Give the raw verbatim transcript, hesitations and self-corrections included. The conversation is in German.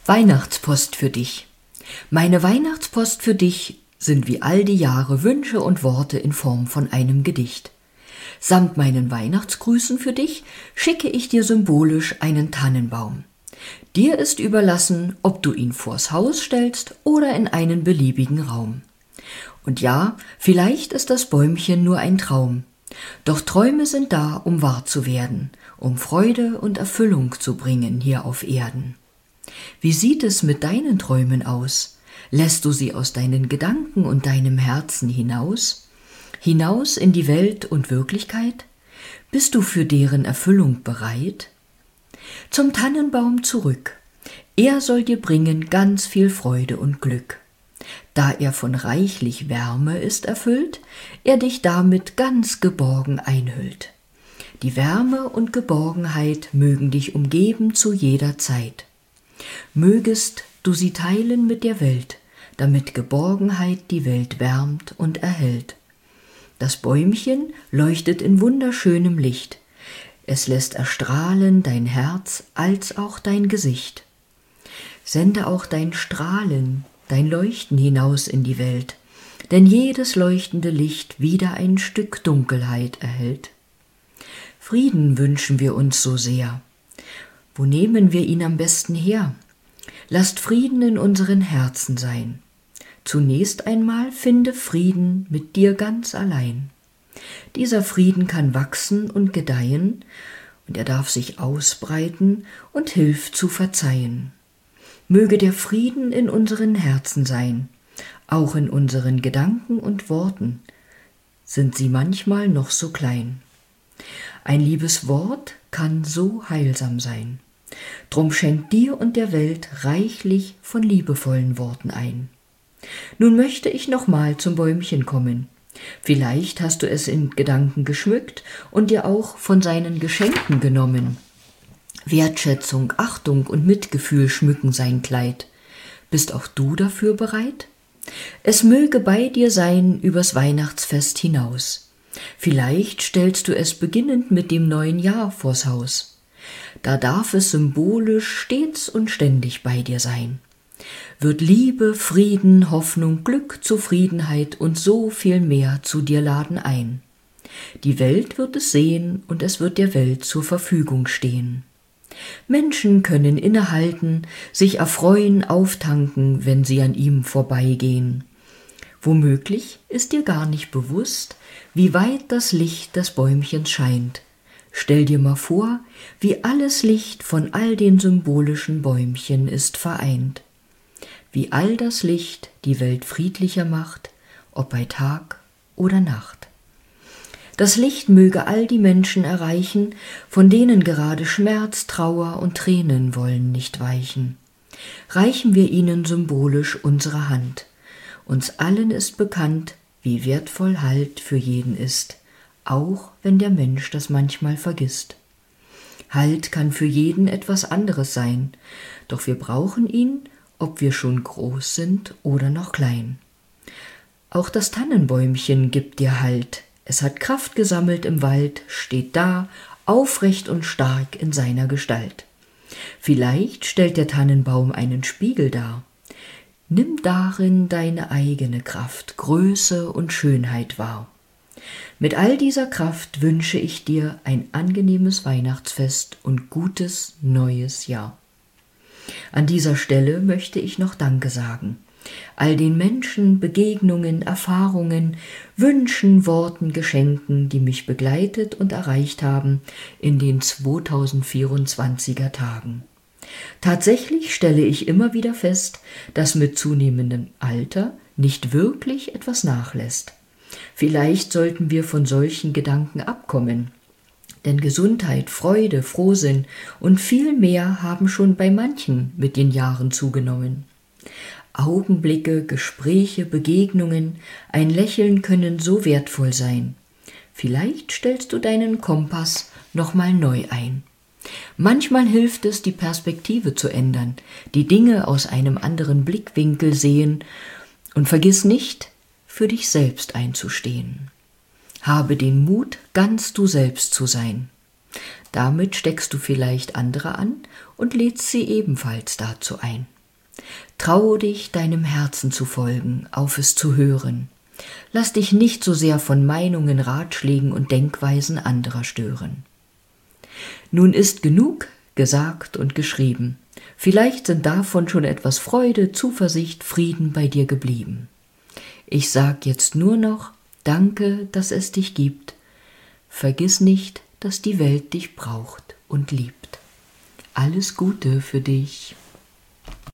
Weihnachtspost für dich. Meine Weihnachtspost für dich sind wie all die Jahre Wünsche und Worte in Form von einem Gedicht. Samt meinen Weihnachtsgrüßen für dich schicke ich dir symbolisch einen Tannenbaum. Dir ist überlassen, ob du ihn vors Haus stellst oder in einen beliebigen Raum. Und ja, vielleicht ist das Bäumchen nur ein Traum. Doch Träume sind da, um wahr zu werden, um Freude und Erfüllung zu bringen hier auf Erden. Wie sieht es mit deinen Träumen aus? Lässt du sie aus deinen Gedanken und deinem Herzen hinaus? Hinaus in die Welt und Wirklichkeit? Bist du für deren Erfüllung bereit? Zum Tannenbaum zurück. Er soll dir bringen ganz viel Freude und Glück. Da er von reichlich Wärme ist erfüllt, er dich damit ganz geborgen einhüllt. Die Wärme und Geborgenheit mögen dich umgeben zu jeder Zeit. Mögest du sie teilen mit der Welt, damit Geborgenheit die Welt wärmt und erhält. Das Bäumchen leuchtet in wunderschönem Licht. Es lässt erstrahlen dein Herz als auch dein Gesicht. Sende auch dein Strahlen, dein Leuchten hinaus in die Welt, denn jedes leuchtende Licht wieder ein Stück Dunkelheit erhält. Frieden wünschen wir uns so sehr. Wo nehmen wir ihn am besten her? Lasst Frieden in unseren Herzen sein. Zunächst einmal finde Frieden mit dir ganz allein. Dieser Frieden kann wachsen und gedeihen, und er darf sich ausbreiten und hilft zu verzeihen. Möge der Frieden in unseren Herzen sein, auch in unseren Gedanken und Worten, sind sie manchmal noch so klein. Ein liebes Wort kann so heilsam sein. Drum schenkt dir und der Welt reichlich von liebevollen Worten ein. Nun möchte ich nochmal zum Bäumchen kommen. Vielleicht hast du es in Gedanken geschmückt und dir auch von seinen Geschenken genommen. Wertschätzung, Achtung und Mitgefühl schmücken sein Kleid. Bist auch du dafür bereit? Es möge bei dir sein übers Weihnachtsfest hinaus. Vielleicht stellst du es beginnend mit dem neuen Jahr vors Haus. Da darf es symbolisch stets und ständig bei dir sein. Wird Liebe, Frieden, Hoffnung, Glück, Zufriedenheit und so viel mehr zu dir laden ein. Die Welt wird es sehen und es wird der Welt zur Verfügung stehen. Menschen können innehalten, sich erfreuen, auftanken, wenn sie an ihm vorbeigehen. Womöglich ist dir gar nicht bewusst, wie weit das Licht des Bäumchens scheint. Stell dir mal vor, wie alles Licht von all den symbolischen Bäumchen ist vereint. Wie all das Licht die Welt friedlicher macht, ob bei Tag oder Nacht. Das Licht möge all die Menschen erreichen, von denen gerade Schmerz, Trauer und Tränen wollen nicht weichen. Reichen wir ihnen symbolisch unsere Hand. Uns allen ist bekannt, wie wertvoll Halt für jeden ist, auch wenn der Mensch das manchmal vergisst. Halt kann für jeden etwas anderes sein, doch wir brauchen ihn, ob wir schon groß sind oder noch klein. Auch das Tannenbäumchen gibt dir Halt. Es hat Kraft gesammelt im Wald, steht da, aufrecht und stark in seiner Gestalt. Vielleicht stellt der Tannenbaum einen Spiegel dar. Nimm darin deine eigene Kraft, Größe und Schönheit wahr. Mit all dieser Kraft wünsche ich dir ein angenehmes Weihnachtsfest und gutes neues Jahr. An dieser Stelle möchte ich noch Danke sagen. All den Menschen, Begegnungen, Erfahrungen, Wünschen, Worten, Geschenken, die mich begleitet und erreicht haben in den zweitausendvierundzwanziger Tagen. Tatsächlich stelle ich immer wieder fest, dass mit zunehmendem Alter nicht wirklich etwas nachlässt. Vielleicht sollten wir von solchen Gedanken abkommen, denn Gesundheit, Freude, Frohsinn und viel mehr haben schon bei manchen mit den Jahren zugenommen. Augenblicke, Gespräche, Begegnungen, ein Lächeln können so wertvoll sein. Vielleicht stellst du deinen Kompass nochmal neu ein. Manchmal hilft es, die Perspektive zu ändern, die Dinge aus einem anderen Blickwinkel sehen und vergiss nicht, für dich selbst einzustehen. Habe den Mut, ganz du selbst zu sein. Damit steckst du vielleicht andere an und lädst sie ebenfalls dazu ein. Traue dich, deinem Herzen zu folgen, auf es zu hören. Lass dich nicht so sehr von Meinungen, Ratschlägen und Denkweisen anderer stören. Nun ist genug gesagt und geschrieben. Vielleicht sind davon schon etwas Freude, Zuversicht, Frieden bei dir geblieben. Ich sag jetzt nur noch, danke, dass es dich gibt. Vergiss nicht, dass die Welt dich braucht und liebt. Alles Gute für dich.